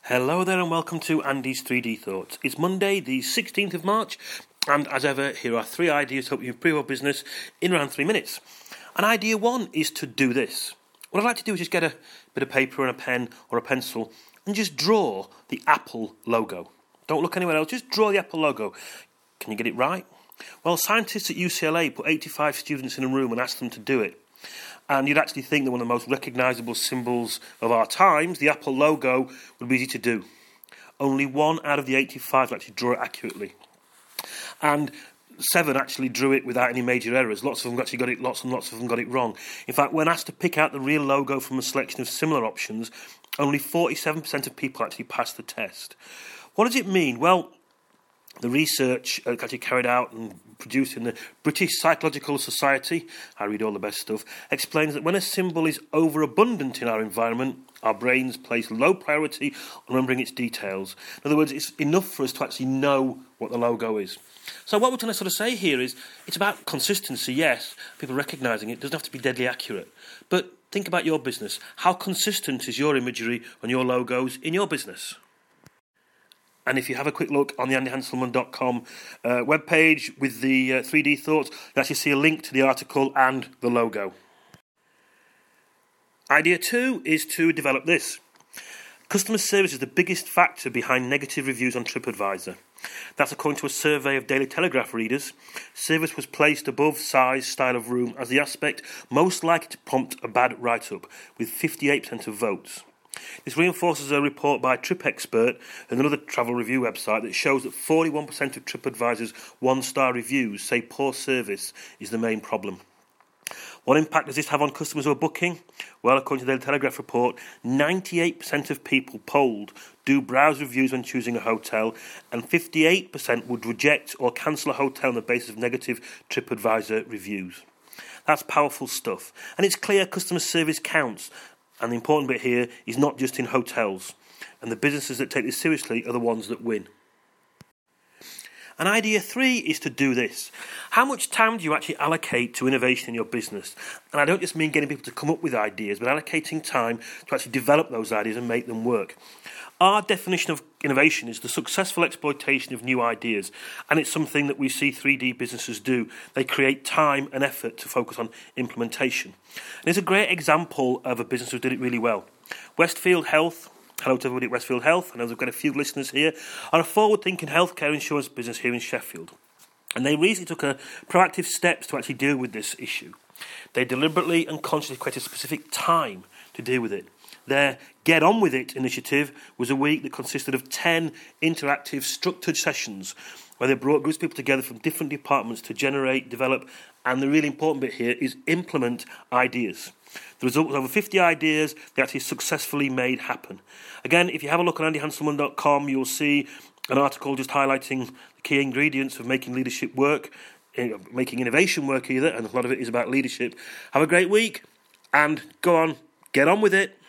Hello there and welcome to Andy's 3D Thoughts. It's Monday the 16th of March and as ever here are 3 ideas to help you improve your business in around 3 minutes. And idea 1 is to do this. What I'd like to do is just get a bit of paper and a pen or a pencil and just draw the Apple logo. Don't look anywhere else, just draw the Apple logo. Can you get it right? Well, scientists at UCLA put 85 students in a room and asked them to do it. And you'd actually think that one of the most recognisable symbols of our times, the Apple logo, would be easy to do. Only 1 out of the 85 actually draw it accurately. And 7 actually drew it without any major errors. Lots of them actually got it, lots and lots of them got it wrong. In fact, when asked to pick out the real logo from a selection of similar options, only 47% of people actually passed the test. What does it mean? Well, the research actually carried out and produced in the British Psychological Society, I read all the best stuff, explains that when a symbol is overabundant in our environment, our brains place low priority on remembering its details. In other words, it's enough for us to actually know what the logo is. So what we're trying to sort of say here is, it's about consistency, yes, people recognising it doesn't have to be deadly accurate. But think about your business. How consistent is your imagery on your logos in your business? And if you have a quick look on the andyhanselman.com webpage with the 3D Thoughts, you actually see a link to the article and the logo. Idea 2 is to develop this. Customer service is the biggest factor behind negative reviews on TripAdvisor. That's according to a survey of Daily Telegraph readers. Service was placed above size, style of room as the aspect most likely to prompt a bad write-up, with 58% of votes. This reinforces a report by TripExpert, another travel review website, that shows that 41% of TripAdvisor's 1-star reviews say poor service is the main problem. What impact does this have on customers who are booking? Well, according to the Daily Telegraph report, 98% of people polled do browse reviews when choosing a hotel, and 58% would reject or cancel a hotel on the basis of negative TripAdvisor reviews. That's powerful stuff. And it's clear customer service counts. And the important bit here is not just in hotels. And the businesses that take this seriously are the ones that win. And idea 3 is to do this. How much time do you actually allocate to innovation in your business? And I don't just mean getting people to come up with ideas, but allocating time to actually develop those ideas and make them work. Our definition of innovation is the successful exploitation of new ideas, and it's something that we see 3D businesses do. They create time and effort to focus on implementation. And it's a great example of a business who did it really well. Westfield Health, hello to everybody at Westfield Health, I know we've got a few listeners here, are a forward-thinking healthcare insurance business here in Sheffield. And they recently took proactive steps to actually deal with this issue. They deliberately and consciously created a specific time to deal with it. Their Get On With It initiative was a week that consisted of 10 interactive, structured sessions where they brought groups of people together from different departments to generate, develop, and the really important bit here is implement ideas. The result was over 50 ideas they actually successfully made happen. Again, if you have a look on andyhanselman.com, you'll see an article just highlighting the key ingredients of making leadership work, making innovation work either, and a lot of it is about leadership. Have a great week, and go on, get on with it.